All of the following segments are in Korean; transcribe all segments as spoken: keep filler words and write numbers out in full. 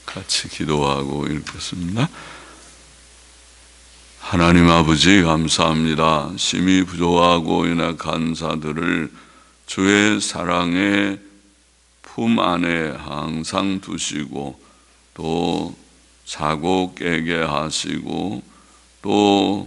같이 기도하고 읽겠습니다. 하나님 아버지 감사합니다. 심히 부족하고 연약한 자들을 주의 사랑의 품 안에 항상 두시고 또 자고 깨게 하시고 또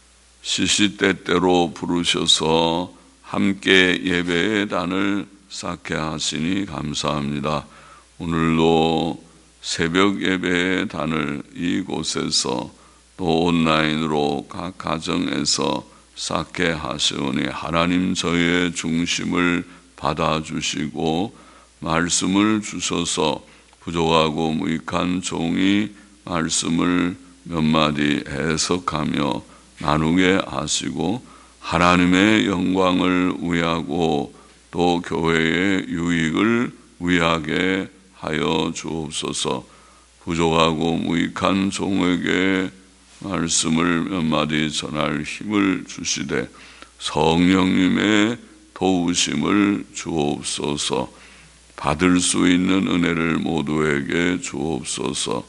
시시때때로 부르셔서 함께 예배의 단을 쌓게 하시니 감사합니다. 오늘도 새벽 예배의 단을 이곳에서 또 온라인으로 각 가정에서 쌓게 하시오니 하나님 저의 중심을 받아주시고 말씀을 주셔서 부족하고 무익한 종이 말씀을 몇 마디 해석하며 나누게 하시고 하나님의 영광을 위하고 또 교회의 유익을 위하게 하여 주옵소서. 부족하고 무익한 종에게 말씀을 몇 마디 전할 힘을 주시되 성령님의 도우심을 주옵소서. 받을 수 있는 은혜를 모두에게 주옵소서.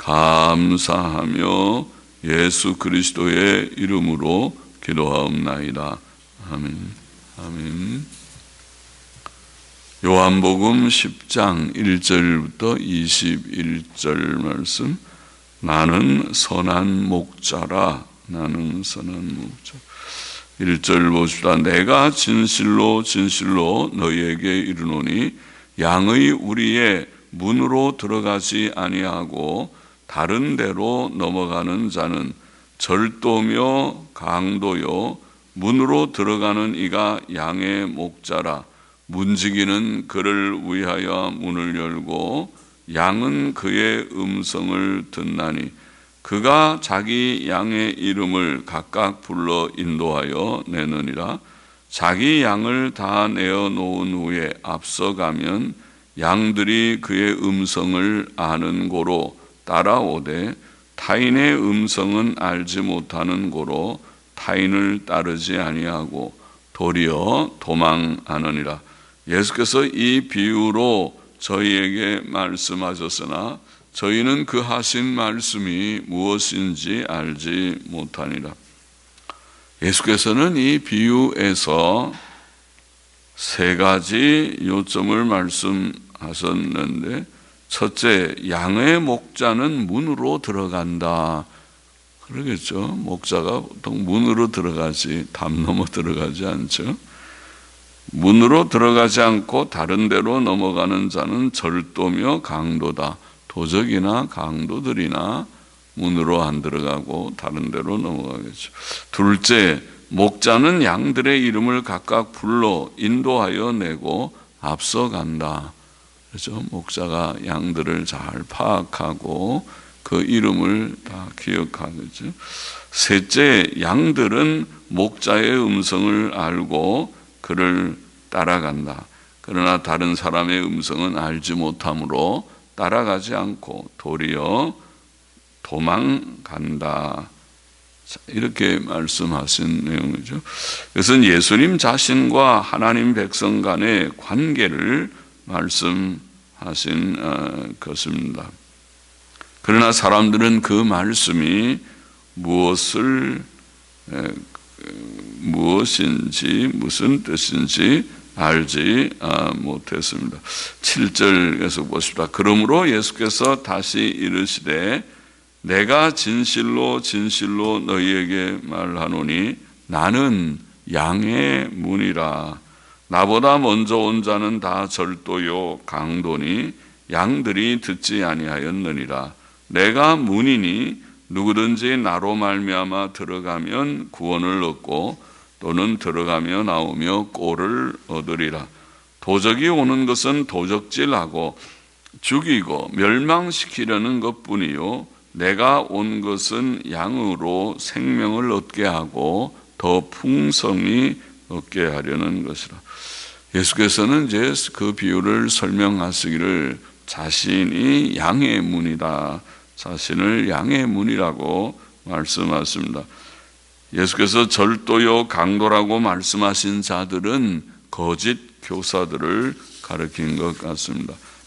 감사하며 예수 그리스도의 이름으로 기도하옵나이다. 아멘. 아멘. 요한복음 십 장 일 절부터 이십일 절 말씀. 나는 선한 목자라. 나는 선한 목자. 일 절 보십시다. 내가 진실로 진실로 너희에게 이르노니 양의 우리의 문으로 들어가지 아니하고 다른 데로 넘어가는 자는 절도며 강도요 문으로 들어가는 이가 양의 목자라. 문지기는 그를 위하여 문을 열고 양은 그의 음성을 듣나니 그가 자기 양의 이름을 각각 불러 인도하여 내느니라. 자기 양을 다 내어 놓은 후에 앞서가면 양들이 그의 음성을 아는 고로 따라오되 타인의 음성은 알지 못하는 고로 타인을 따르지 아니하고 도리어 도망하느니라. 예수께서 이 비유로 저희에게 말씀하셨으나 저희는 그 하신 말씀이 무엇인지 알지 못하니라. 예수께서는 이 비유에서 세 가지 요점을 말씀하셨는데, 첫째, 양의 목자는 문으로 들어간다. 그러겠죠. 목자가 보통 문으로 들어가지 담 넘어 들어가지 않죠. 문으로 들어가지 않고 다른 데로 넘어가는 자는 절도며 강도다. 도적이나 강도들이나 문으로 안 들어가고 다른 데로 넘어가겠죠. 둘째, 목자는 양들의 이름을 각각 불러 인도하여 내고 앞서간다. 그렇죠? 목자가 양들을 잘 파악하고 그 이름을 다 기억하겠죠. 셋째, 양들은 목자의 음성을 알고 그를 따라간다. 그러나 다른 사람의 음성은 알지 못하므로 따라가지 않고 도리어 도망간다. 이렇게 말씀하신 내용이죠. 이것은 예수님 자신과 하나님 백성 간의 관계를 말씀하신 것입니다. 그러나 사람들은 그 말씀이 무엇을 무엇인지 무슨 뜻인지 알지 못했습니다. 칠 절 계속 보십시다. 그러므로 예수께서 다시 이르시되 내가 진실로 진실로 너희에게 말하노니 나는 양의 문이라. 나보다 먼저 온 자는 다 절도요 강도니 양들이 듣지 아니하였느니라. 내가 문이니 누구든지 나로 말미암아 들어가면 구원을 얻고 또는 들어가며 나오며 꼴을 얻으리라. 도적이 오는 것은 도적질하고 죽이고 멸망시키려는 것뿐이요 내가 온 것은 양으로 생명을 얻게 하고 더 풍성히 얻게 하려는 것이라. 예수께서는 이제 그 비유를 설명하시기를 자신이 양의 문이다. 자신을 양의 문이라고 말씀하십니다. 예수께서 절도요 강도라고 말씀하신 자들은 거짓 교사들을 가리킨 것 같습니다.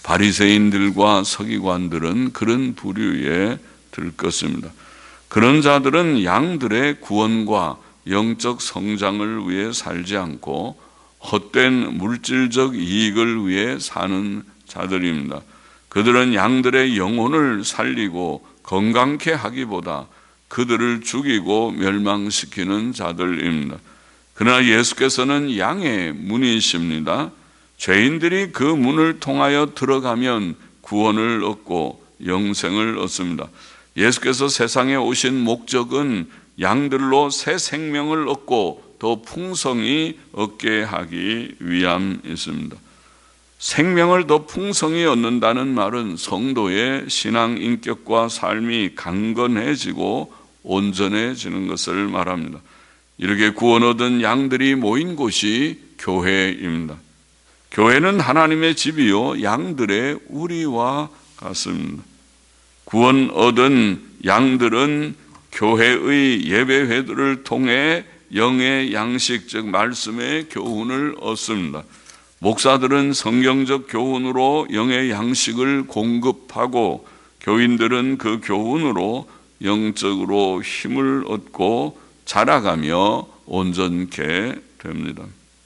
바리새인들과 서기관들은 그런 부류에 들 것입니다. 그런 자들은 양들의 구원과 영적 성장을 위해 살지 않고 헛된 물질적 이익을 위해 사는 자들입니다. 그들은 양들의 영혼을 살리고 건강케 하기보다 그들을 죽이고 멸망시키는 자들입니다. 그러나 예수께서는 양의 문이십니다. 죄인들이 그 문을 통하여 들어가면 구원을 얻고 영생을 얻습니다. 예수께서 세상에 오신 목적은 양들로 새 생명을 얻고 더 풍성히 얻게 하기 위함이었습니다. 생명을 더 풍성히 얻는다는 말은 성도의 신앙 인격과 삶이 강건해지고 온전해지는 것을 말합니다. 이렇게 구원 얻은 양들이 모인 곳이 교회입니다. 교회는 하나님의 집이요 양들의 우리와 같습니다. 구원 얻은 양들은 교회의 예배회들을 통해 영의 양식, 즉 말씀의 교훈을 얻습니다. 목사들은 성경적 교훈으로 영의 양식을 공급하고 교인들은 그 교훈으로 영적으로 힘을 얻고 자라가며 온전케 됩니다.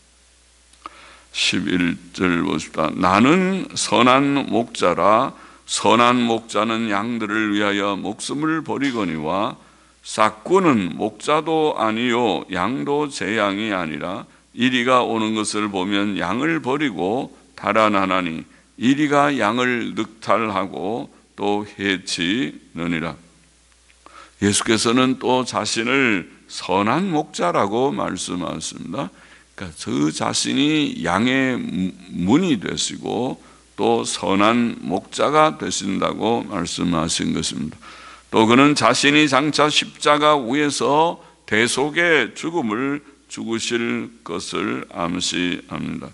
십일 절 보십시다. 나는 선한 목자라. 선한 목자는 양들을 위하여 목숨을 버리거니와 싹구는 목자도 아니요 양도 제 양이 아니라 이리가 오는 것을 보면 양을 버리고 달아나나니 이리가 양을 늑탈하고 또 해치느니라. 예수께서는 또 자신을 선한 목자라고 말씀하셨습니다. 그러니까 저 자신이 양의 문이 되시고 또 선한 목자가 되신다고 말씀하신 것입니다. 또 그는 자신이 장차 십자가 위에서 대속의 죽음을 죽으실 것을 암시합니다.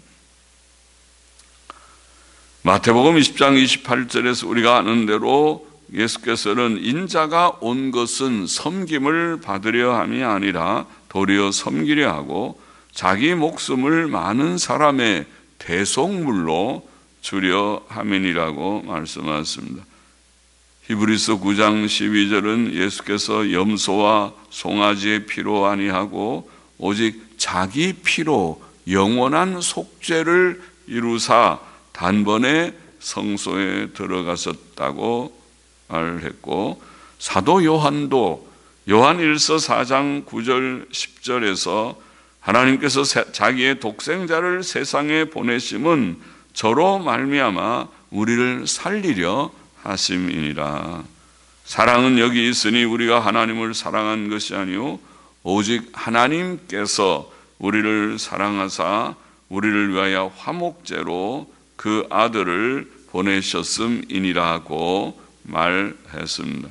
마태복음 이십 장 이십팔 절에서 우리가 아는 대로 예수께서는 인자가 온 것은 섬김을 받으려 함이 아니라 도리어 섬기려 하고 자기 목숨을 많은 사람의 대속물로 주려 함이니라고 말씀하셨습니다. 히브리서 구 장 십이 절은 예수께서 염소와 송아지의 피로 아니하고 오직 자기 피로 영원한 속죄를 이루사 단번에 성소에 들어가셨다고 말했고, 사도 요한도 요한 일서 사 장 구 절 십 절에서 하나님께서 자기의 독생자를 세상에 보내심은 저로 말미암아 우리를 살리려 하심이니라. 사랑은 여기 있으니 우리가 하나님을 사랑한 것이 아니요 오직 하나님께서 우리를 사랑하사 우리를 위하여 화목제로 그 아들을 보내셨음이니라고 말했습니다.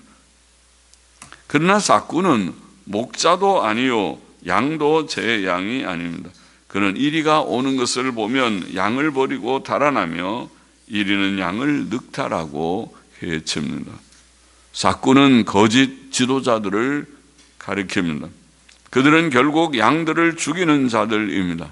그러나 싹구는 목자도 아니요 양도 제 양이 아닙니다. 그는 이리가 오는 것을 보면 양을 버리고 달아나며 이리는 양을 늑탈하고 해칩니다. 싹구는 거짓 지도자들을 가리킵니다. 그들은 결국 양들을 죽이는 자들입니다.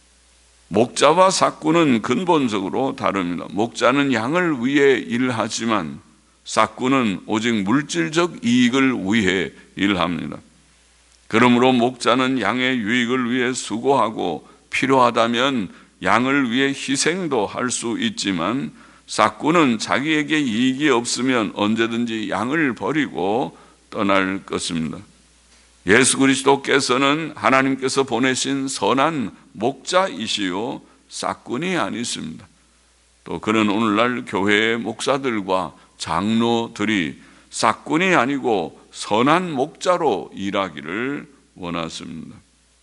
목자와 싹구는 근본적으로 다릅니다. 목자는 양을 위해 일하지만 싹구는 오직 물질적 이익을 위해 일합니다. 그러므로 목자는 양의 유익을 위해 수고하고 필요하다면 양을 위해 희생도 할 수 있지만 싹구는 자기에게 이익이 없으면 언제든지 양을 버리고 떠날 것입니다. 예수 그리스도께서는 하나님께서 보내신 선한 목자이시요 싹군이 아니십니다. 또 그는 오늘날 교회의 목사들과 장로들이 싹군이 아니고 선한 목자로 일하기를 원하십니다.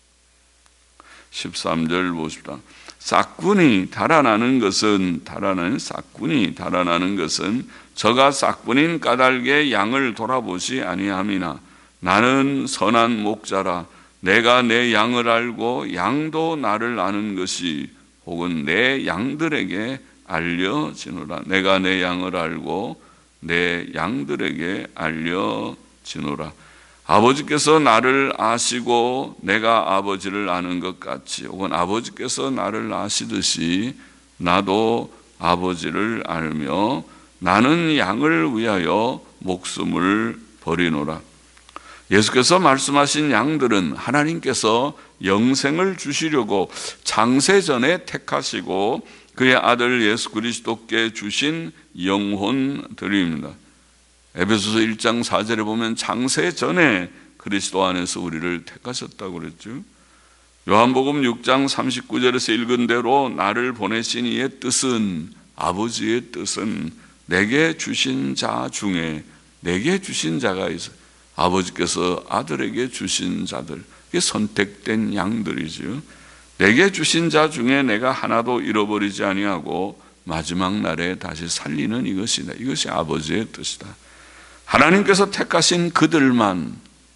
십삼 절 보십시다. 싹군이 달아나는 것은 달아나는 싹군이 달아나는 것은 저가 싹군인 까닭에 양을 돌아보지 아니함이나 나는 선한 목자라 내가 내 양을 알고 양도 나를 아는 것이 혹은 내 양들에게 알려지노라. 내가 내 양을 알고 내 양들에게 알려지노라. 아버지께서 나를 아시고 내가 아버지를 아는 것 같이 혹은 아버지께서 나를 아시듯이 나도 아버지를 알며 나는 양을 위하여 목숨을 버리노라. 예수께서 말씀하신 양들은 하나님께서 영생을 주시려고 창세전에 택하시고 그의 아들 예수 그리스도께 주신 영혼들입니다. 에베소서 일 장 사 절에 보면 창세전에 그리스도 안에서 우리를 택하셨다고 그랬죠. 요한복음 육 장 삼십구 절에서 읽은 대로 나를 보내신 이의 뜻은, 아버지의 뜻은 내게 주신 자 중에, 내게 주신 자가 있어요. 아버지께서 아들에게 주신 자들, 이게 선택된 양들이죠. 내게 주신 자 중에 내가 하나도 잃어버리지 아니하고 마지막 날에 다시 살리는 이것이다. 이것이 아버지의 뜻이다. 하나님께서 택하신 그들만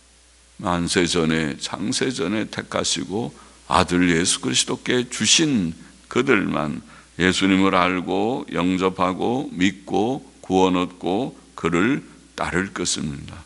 만세전에, 창세전에 택하시고 아들 예수 그리스도께 주신 그들만 예수님을 알고 영접하고 믿고 구원 얻고 그를 따를 것입니다.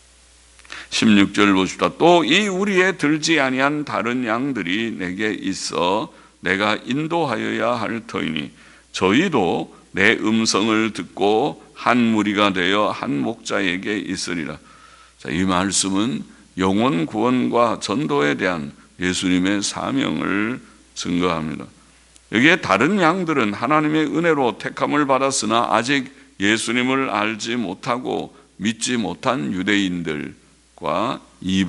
십육 절 보십시다. 또 이 우리에 들지 아니한 다른 양들이 내게 있어 내가 인도하여야 할 터이니 저희도 내 음성을 듣고 한 무리가 되어 한 목자에게 있으리라. 자, 이 말씀은 영혼 구원과 전도에 대한 예수님의 사명을 증거합니다. 여기에 다른 양들은 하나님의 은혜로 택함을 받았으나 아직 예수님을 알지 못하고 믿지 못한 유대인들과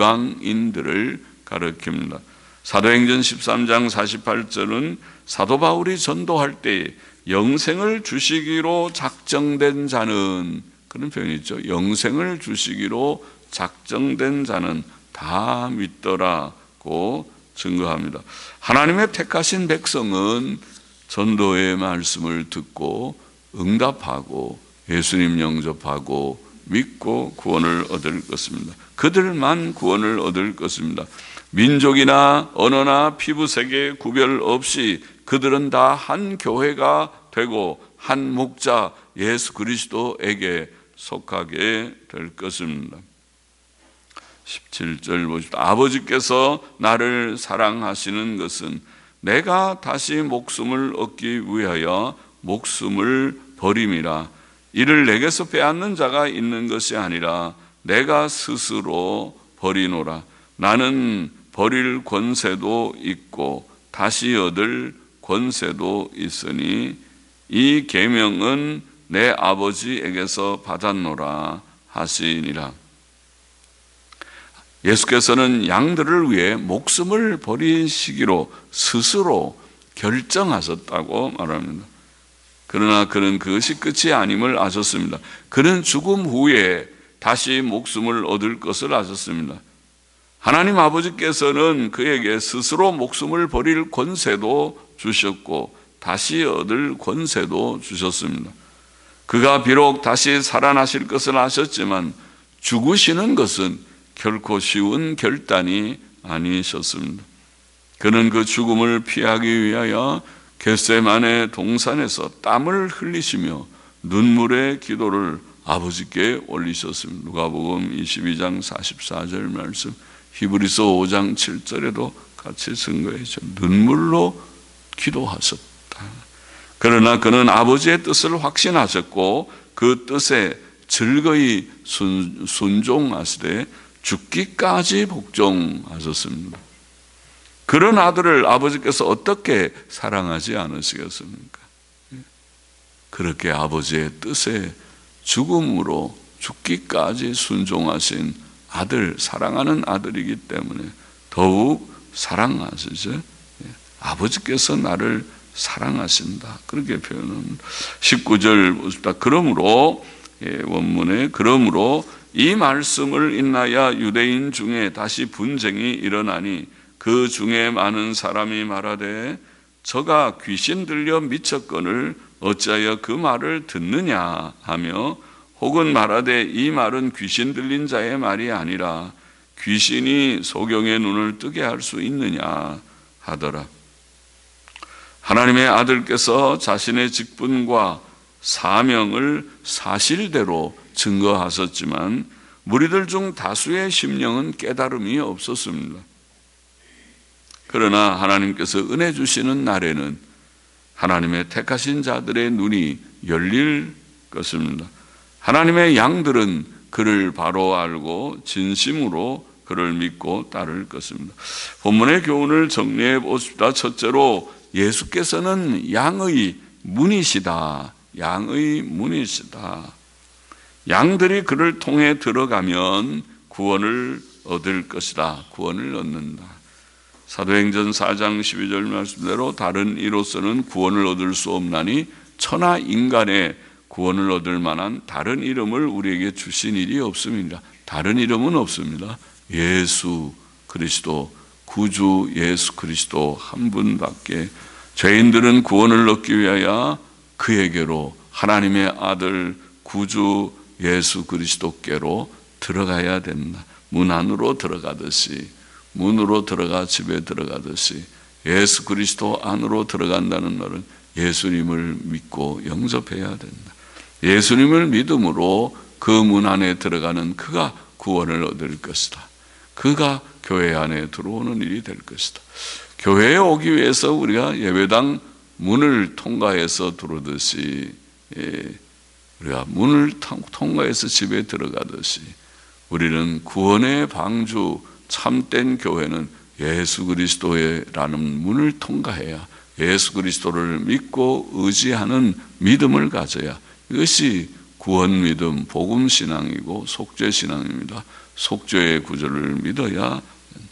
이방인들을 가리킵니다. 사도행전 십삼 장 사십팔 절은 사도 바울이 전도할 때 영생을 주시기로 작정된 자는, 그런 표현이 있죠. 영생을 주시기로 작정된 자는 다 믿더라고 증거합니다. 하나님의 택하신 백성은 전도의 말씀을 듣고 응답하고 예수님 영접하고 믿고 구원을 얻을 것입니다. 그들만 구원을 얻을 것입니다. 민족이나 언어나 피부색에 구별 없이 그들은 다 한 교회가 되고 한 목자 예수 그리스도에게 속하게 될 것입니다. 십칠 절 보십시오. 아버지께서 나를 사랑하시는 것은 내가 다시 목숨을 얻기 위하여 목숨을 버림이라. 이를 내게서 빼앗는 자가 있는 것이 아니라 내가 스스로 버리노라. 나는 버릴 권세도 있고 다시 얻을 권세도 있으니 이 계명은 내 아버지에게서 받았노라 하시니라. 예수께서는 양들을 위해 목숨을 버리시기로 스스로 결정하셨다고 말합니다. 그러나 그는 그것이 끝이 아님을 아셨습니다. 그는 죽음 후에 다시 목숨을 얻을 것을 아셨습니다. 하나님 아버지께서는 그에게 스스로 목숨을 버릴 권세도 주셨고 다시 얻을 권세도 주셨습니다. 그가 비록 다시 살아나실 것을 아셨지만 죽으시는 것은 결코 쉬운 결단이 아니셨습니다. 그는 그 죽음을 피하기 위하여 겟세마네 동산에서 땀을 흘리시며 눈물의 기도를 아버지께 올리셨습니다. 누가복음 이십이 장 사십사 절 말씀, 히브리서 오 장 칠 절에도 같이 증거했죠. 눈물로 기도하셨다. 그러나 그는 아버지의 뜻을 확신하셨고 그 뜻에 즐거이 순, 순종하시되 죽기까지 복종하셨습니다. 그런 아들을 아버지께서 어떻게 사랑하지 않으시겠습니까? 그렇게 아버지의 뜻에 죽음으로 죽기까지 순종하신 아들, 사랑하는 아들이기 때문에 더욱 사랑하시죠. 아버지께서 나를 사랑하신다, 그렇게 표현합니다. 십구 절 보십시다. 그러므로, 원문에 그러므로 이 말씀을 인하여 유대인 중에 다시 분쟁이 일어나니 그 중에 많은 사람이 말하되 저가 귀신 들려 미쳤거늘 어찌하여 그 말을 듣느냐 하며, 혹은 말하되 이 말은 귀신 들린 자의 말이 아니라 귀신이 소경의 눈을 뜨게 할 수 있느냐 하더라. 하나님의 아들께서 자신의 직분과 사명을 사실대로 증거하셨지만 무리들 중 다수의 심령은 깨달음이 없었습니다. 그러나 하나님께서 은혜 주시는 날에는 하나님의 택하신 자들의 눈이 열릴 것입니다. 하나님의 양들은 그를 바로 알고 진심으로 그를 믿고 따를 것입니다. 본문의 교훈을 정리해 보십시다. 첫째로 예수께서는 양의 문이시다. 양의 문이시다. 양들이 그를 통해 들어가면 구원을 얻을 것이다. 구원을 얻는다. 사도행전 사 장 십이 절 말씀대로 다른 이로서는 구원을 얻을 수 없나니 천하 인간의 구원을 얻을 만한 다른 이름을 우리에게 주신 일이 없습니다. 다른 이름은 없습니다. 예수 그리스도, 구주 예수 그리스도 한 분밖에. 죄인들은 구원을 얻기 위하여 그에게로, 하나님의 아들 구주 예수 그리스도께로 들어가야 된다. 문 안으로 들어가듯이, 문으로 들어가 집에 들어가듯이 예수 그리스도 안으로 들어간다는 말은 예수님을 믿고 영접해야 된다. 예수님을 믿음으로 그 문 안에 들어가는 그가 구원을 얻을 것이다. 그가 교회 안에 들어오는 일이 될 것이다. 교회에 오기 위해서 우리가 예배당 문을 통과해서 들어오듯이, 예, 우리가 문을 통과해서 집에 들어가듯이 우리는 구원의 방주 참된 교회는 예수 그리스도라는 문을 통과해야, 예수 그리스도를 믿고 의지하는 믿음을 가져야, 이것이 구원 믿음, 복음 신앙이고 속죄 신앙입니다. 속죄의 구절을 믿어야.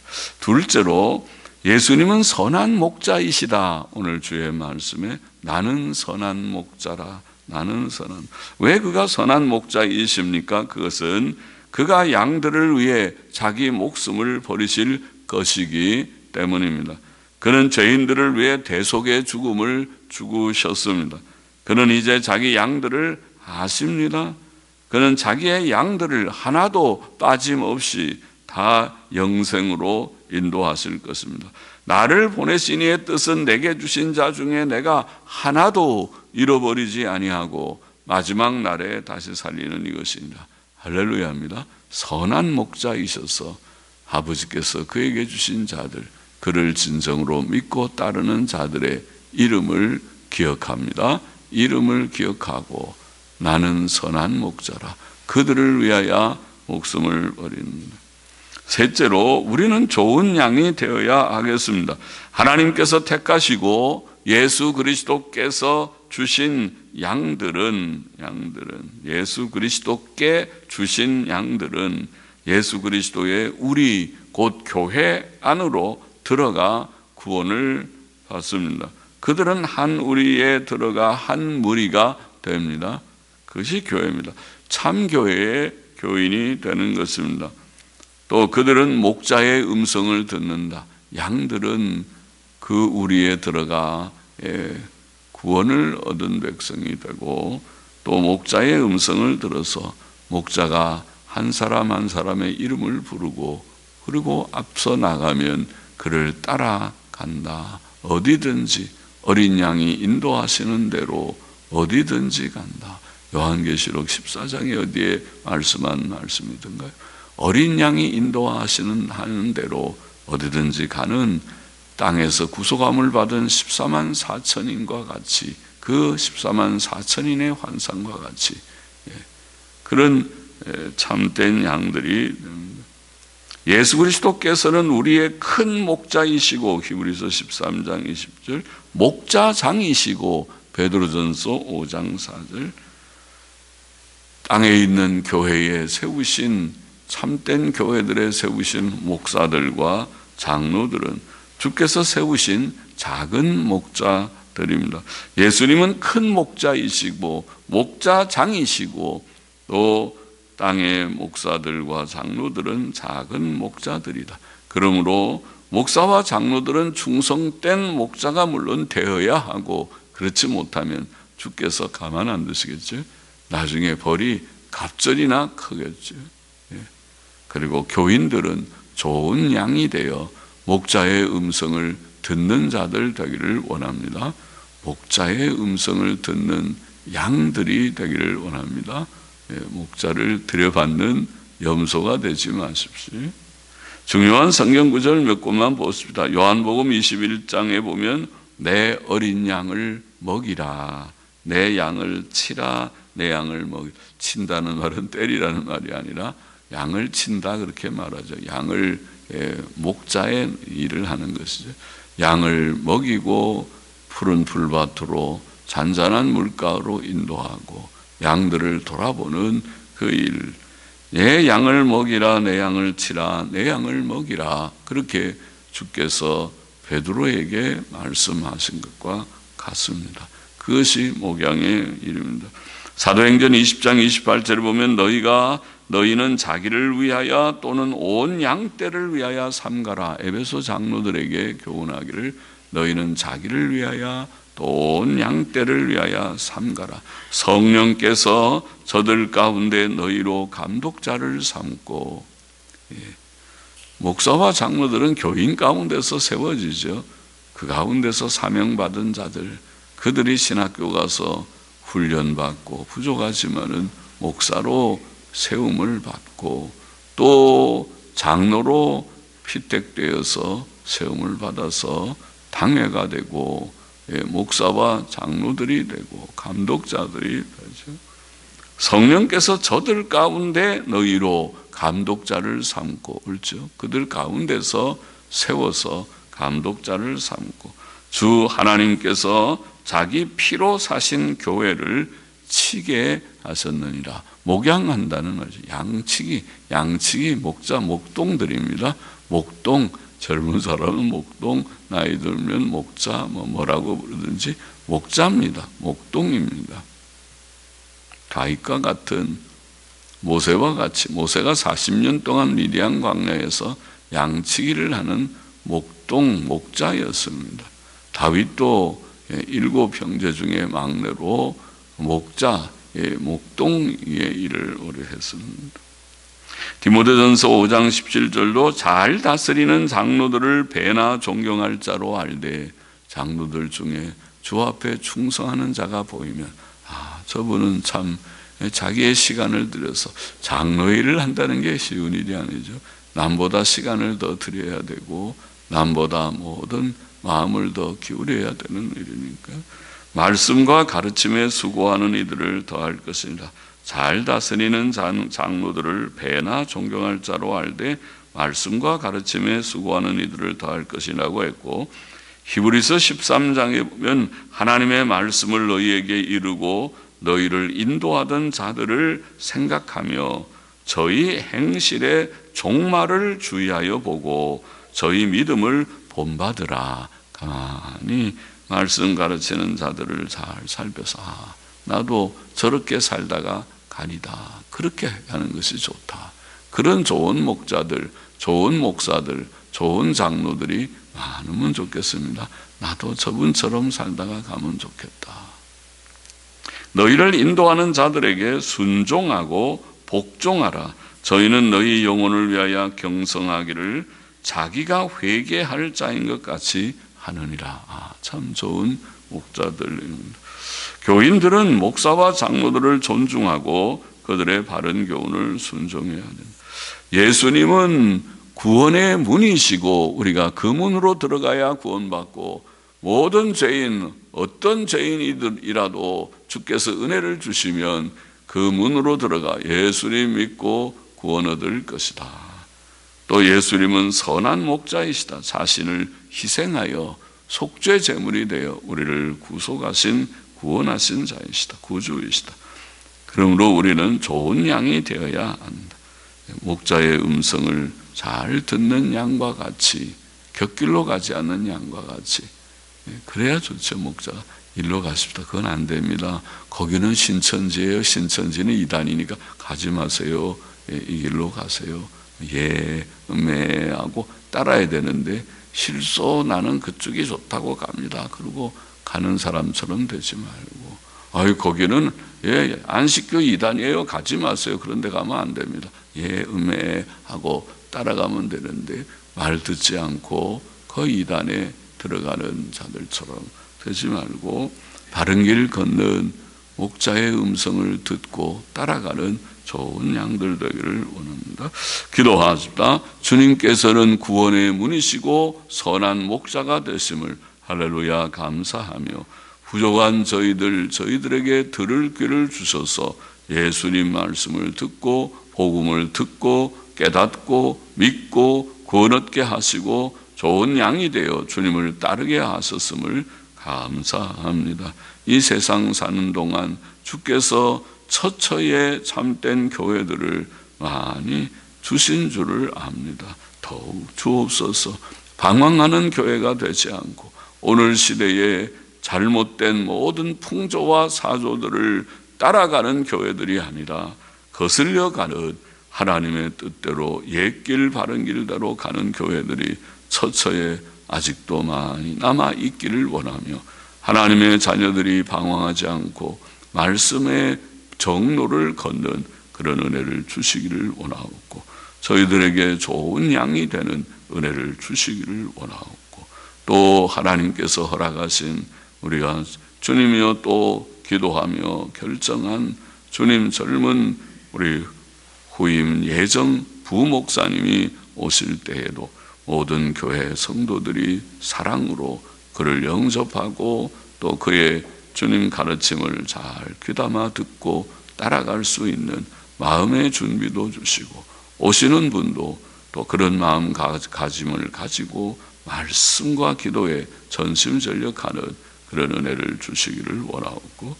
둘째로 예수님은 선한 목자이시다. 오늘 주의 말씀에 나는 선한 목자라. 나는 선한. 왜 그가 선한 목자이십니까? 그것은 그가 양들을 위해 자기 목숨을 버리실 것이기 때문입니다. 그는 죄인들을 위해 대속의 죽음을 죽으셨습니다. 그는 이제 자기 양들을 아십니다. 그는 자기의 양들을 하나도 빠짐없이 다 영생으로 인도하실 것입니다. 나를 보내신 이의 뜻은 내게 주신 자 중에 내가 하나도 잃어버리지 아니하고 마지막 날에 다시 살리는 이것입니다. 할렐루야입니다. 선한 목자이셔서 아버지께서 그에게 주신 자들, 그를 진정으로 믿고 따르는 자들의 이름을 기억합니다. 이름을 기억하고 나는 선한 목자라. 그들을 위하여 목숨을 버린다. 셋째로 우리는 좋은 양이 되어야 하겠습니다. 하나님께서 택하시고 예수 그리스도께서 주신 양들은 양들은 예수 그리스도께 주신 양들은 예수 그리스도의 우리 곧 교회 안으로 들어가 구원을 받습니다. 그들은 한 우리에 들어가 한 무리가 됩니다. 그것이 교회입니다. 참 교회의 교인이 되는 것입니다. 또 그들은 목자의 음성을 듣는다. 양들은 그 우리에 들어가 구원을 얻은 백성이 되고, 또 목자의 음성을 들어서 목자가 한 사람 한 사람의 이름을 부르고 그리고 앞서 나가면 그를 따라간다. 어디든지 어린 양이 인도하시는 대로 어디든지 간다. 요한계시록 십사 장에 어디에 말씀한 말씀이던가요? 어린 양이 인도하시는 하는 대로 어디든지 가는 땅에서 구속함을 받은 십사만 사천인과 같이, 그 십사만 사천인의 환상과 같이 그런 참된 양들이, 예수 그리스도께서는 우리의 큰 목자이시고 히브리서 십삼 장 이십 절 목자장이시고 베드로전서 오 장 사 절 땅에 있는 교회에 세우신 참된 교회들에 세우신 목사들과 장로들은 주께서 세우신 작은 목자들입니다. 예수님은 큰 목자이시고 목자장이시고 또 땅의 목사들과 장로들은 작은 목자들이다. 그러므로 목사와 장로들은 충성된 목자가 물론 되어야 하고, 그렇지 못하면 주께서 가만 안 두시겠죠. 나중에 벌이 갑절이나 크겠죠. 그리고 교인들은 좋은 양이 되어 목자의 음성을 듣는 자들 되기를 원합니다. 목자의 음성을 듣는 양들이 되기를 원합니다. 목자를 들여받는 염소가 되지 마십시오. 중요한 성경 구절 몇 곳만 보십시다. 요한복음 이십일 장에 보면 내 어린 양을 먹이라. 내 양을 치라. 내 양을 먹이. 친다는 말은 때리라는 말이 아니라 양을 친다 그렇게 말하죠. 양을 목자의 일을 하는 것이죠. 양을 먹이고 푸른 풀밭으로 잔잔한 물가로 인도하고 양들을 돌아보는 그 일. 내 양을 먹이라. 내 양을 치라. 내 양을 먹이라. 그렇게 주께서 베드로에게 말씀하신 것과 같습니다. 그것이 목양의 일입니다. 사도행전 이십 장 이십팔 절을 보면 너희가 너희는 자기를 위하여 또는 온 양떼를 위하여 삼가라. 에베소 장로들에게 교훈하기를 너희는 자기를 위하여 또 온 양떼를 위하여 삼가라. 성령께서 저들 가운데 너희로 감독자를 삼고. 예. 목사와 장로들은 교인 가운데서 세워지죠. 그 가운데서 사명받은 자들, 그들이 신학교 가서 훈련받고 부족하지만은 목사로 세움을 받고 또 장로로 피택되어서 세움을 받아서 당회가 되고 목사와 장로들이 되고 감독자들이 되죠. 성령께서 저들 가운데 너희로 감독자를 삼고, 그렇죠? 그들 가운데서 세워서 감독자를 삼고 주 하나님께서 자기 피로 사신 교회를 치게 하셨느니라. 목양한다는 말이죠. 양치기, 양치기, 목자, 목동들입니다. 목동, 젊은 사람은 목동, 나이 들면 목자, 뭐 뭐라고 부르든지 목자입니다. 목동입니다. 다윗과 같은 모세와 같이 모세가 사십 년 동안 미디안 광야에서 양치기를 하는 목동, 목자였습니다. 다윗도 일곱 형제 중에 막내로 목자, 목동의 일을 오래 했습니다. 디모데전서 오 장 십칠 절도 잘 다스리는 장로들을 배나 존경할 자로 알되 장로들 중에 주 앞에 충성하는 자가 보이면 아, 저분은 참 자기의 시간을 들여서 장로 일을 한다는 게 쉬운 일이 아니죠. 남보다 시간을 더 드려야 되고 남보다 모든 마음을 더 기울여야 되는 일이니까 말씀과 가르침에 수고하는 이들을 더할 것이니라. 잘 다스리는 장로들을 배나 존경할 자로 알되 말씀과 가르침에 수고하는 이들을 더할 것이라고 했고, 히브리서 십삼 장에 보면 하나님의 말씀을 너희에게 이루고 너희를 인도하던 자들을 생각하며 저희 행실의 종말을 주의하여 보고 저희 믿음을 본받으라. 가만히 말씀 가르치는 자들을 잘 살펴서 아, 나도 저렇게 살다가 가리다. 그렇게 하는 것이 좋다. 그런 좋은 목자들, 좋은 목사들, 좋은 장로들이 많으면 좋겠습니다. 나도 저분처럼 살다가 가면 좋겠다. 너희를 인도하는 자들에게 순종하고 복종하라. 저희는 너희 영혼을 위하여 경성하기를 자기가 회개할 자인 것 같이 하느니라. 아, 참 좋은 목자들입니다. 교인들은 목사와 장로들을 존중하고 그들의 바른 교훈을 순종해야 합니다. 예수님은 구원의 문이시고 우리가 그 문으로 들어가야 구원받고 모든 죄인, 어떤 죄인이라도 주께서 은혜를 주시면 그 문으로 들어가 예수님 믿고 구원 얻을 것이다. 또 예수님은 선한 목자이시다. 자신을 희생하여 속죄 제물이 되어 우리를 구속하신 구원하신 자이시다. 구주이시다. 그러므로 우리는 좋은 양이 되어야 한다. 목자의 음성을 잘 듣는 양과 같이, 곁길로 가지 않는 양과 같이, 그래야 좋죠. 목자가 일로 가십시다. 그건 안 됩니다. 거기는 신천지예요. 신천지는 이단이니까 가지 마세요. 이 길로 가세요. 예, 음에 하고 따라야 되는데 실소 나는 그쪽이 좋다고 갑니다. 그리고 가는 사람처럼 되지 말고, 아유 거기는 예 안식교 이단이에요. 가지 마세요. 그런 데 가면 안 됩니다. 예, 음에 하고 따라가면 되는데 말 듣지 않고 그 이단에 들어가는 자들처럼 되지 말고 바른 길 걷는 목자의 음성을 듣고 따라가는 좋은 양들 되기를 원합니다. 기도하십시다. 주님께서는 구원의 문이시고 선한 목자가 되심을 할렐루야 감사하며 부족한 저희들, 저희들에게 들을 귀를 주셔서 예수님 말씀을 듣고 복음을 듣고 깨닫고 믿고 구원 얻게 하시고 좋은 양이 되어 주님을 따르게 하셨음을 감사합니다. 이 세상 사는 동안 주께서 처처에 참된 교회들을 많이 주신 줄을 압니다. 더욱 주옵소서. 방황하는 교회가 되지 않고 오늘 시대에 잘못된 모든 풍조와 사조들을 따라가는 교회들이 아니라 거슬려 가는 하나님의 뜻대로 옛길 바른 길대로 가는 교회들이 처처에 아직도 많이 남아 있기를 원하며 하나님의 자녀들이 방황하지 않고 말씀의 정로를 걷는 그런 은혜를 주시기를 원하옵고 저희들에게 좋은 양이 되는 은혜를 주시기를 원하옵고 또 하나님께서 허락하신 우리가 주님이여 또 기도하며 결정한 주님 젊은 우리 후임 예정 부목사님이 오실 때에도 모든 교회 성도들이 사랑으로 그를 영접하고 또 그의 주님 가르침을 잘 귀담아 듣고 따라갈 수 있는 마음의 준비도 주시고 오시는 분도 또 그런 마음가짐을 가지고 말씀과 기도에 전심전력하는 그런 은혜를 주시기를 원하옵고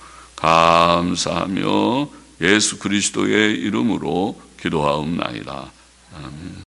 감사하며 예수 그리스도의 이름으로 기도하옵나이다. 아멘.